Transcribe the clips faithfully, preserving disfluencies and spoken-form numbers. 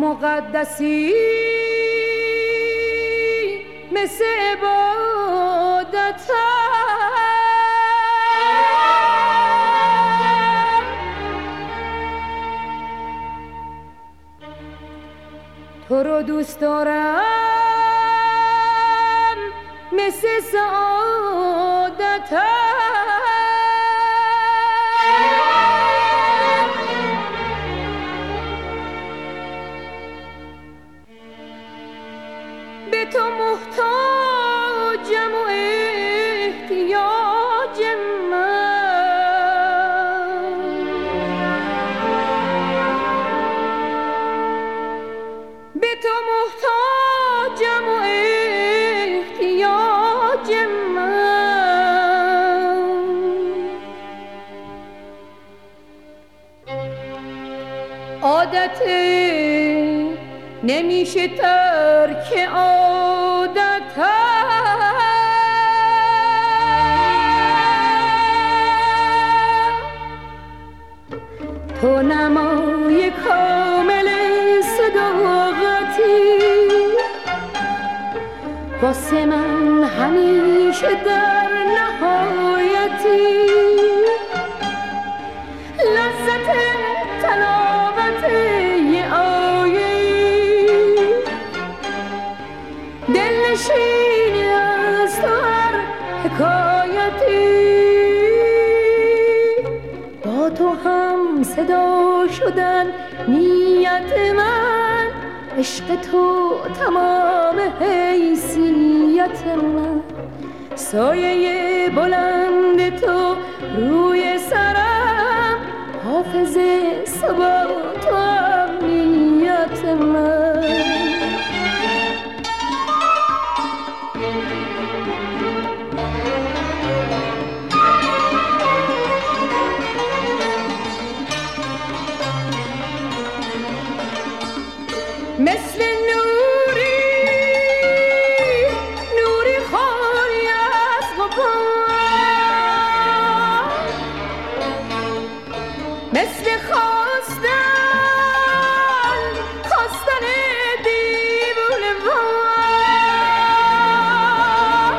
مقدسی مثل عبادت تو رو دوست دارم مثل سعادت به تو محتاجم و احتیاج من به تو محتاجم و احتیاج من عادت نمیشه ترک عادت تو نمای کامل صداقتی واسه من همیشه در نهایتی لذت تلاوت یه دلنشینی از تو هر حکایتی با تو هم صدا شدن نیت من عشق تو تمام حیثیت من سایه بلند تو روی سرم حافظ ثبات و امنیت من مثل نوری نوری خالی از غبار مثل خواستن خواستن دیوونه وار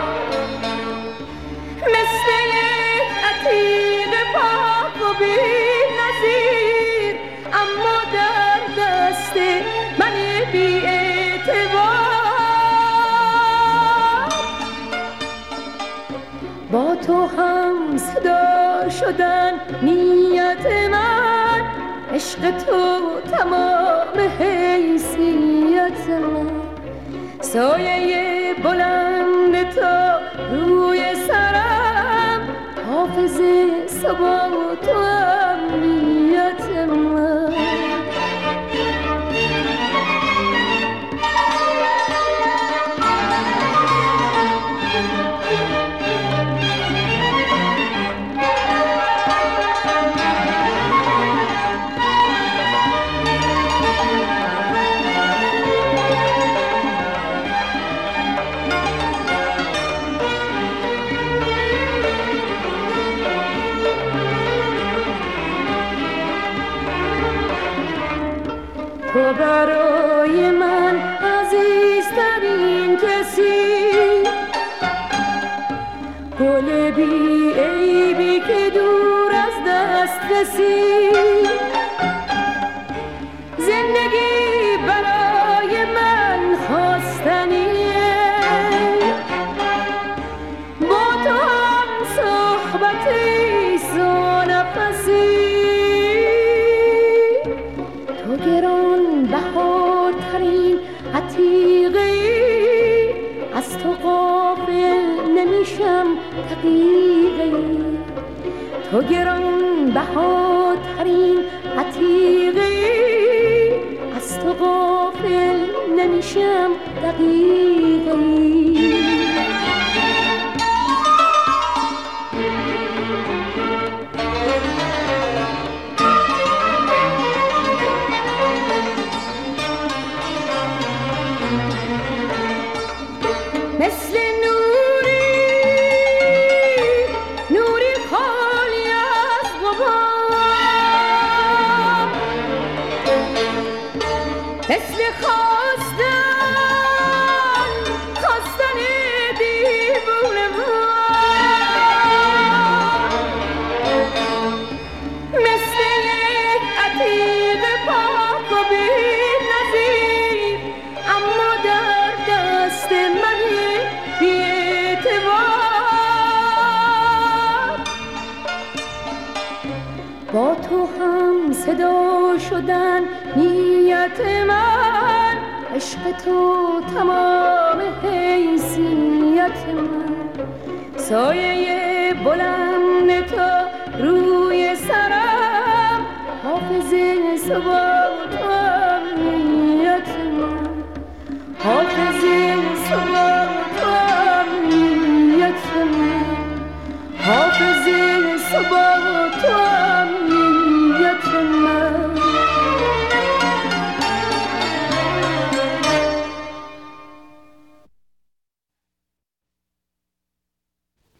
مثل یک عتیق پاک و بی‌نظیر اما در دست من بی اعتبار با تو هم صدا شدن نیت من عشق تو تمام حیثیت من سایه بلند تو روی سرم حافظ ثبات و امنیت من تو برای من عزیزترین کسی گل بی عیبی که دور از دست رسید زندگی برای من خواستنیه با تو هم صحبتی سو نفسی تو گران بهاترین عتیقی از تو غافل نمیشم دقیقی تو گران بهاترین عتیقی از تو غافل نمیشم دقیقی مثل نوری نوری خالی از غبار مثل شدن نیت من، عشق تو تمام حیثیت من. سایه بلند تو روی سرم، حافظ ثبات و امنیت من. حافظ ثبات و امنیت من. حافظ ثبات و